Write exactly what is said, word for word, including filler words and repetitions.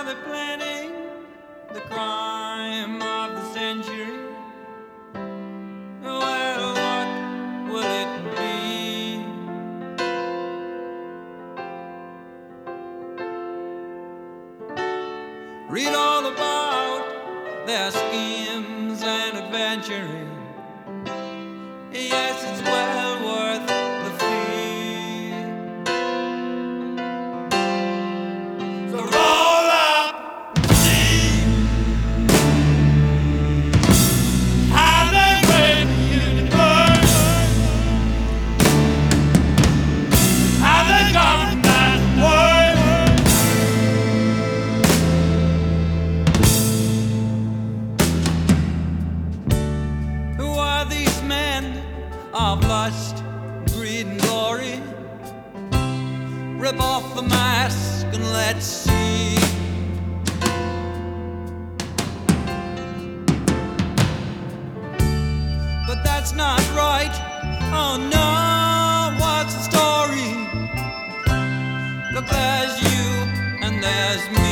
they planning the crime of the century? Well, what will it be? Read all about their schemes and adventuring. Yes, it's well worth the fee. So roll up and see how they break the universe, how they govern that world. Who are these men of lust, greed and glory? Rip off the mask and let's see. But that's not right. Oh no, what's the story? Look, there's you and there's me.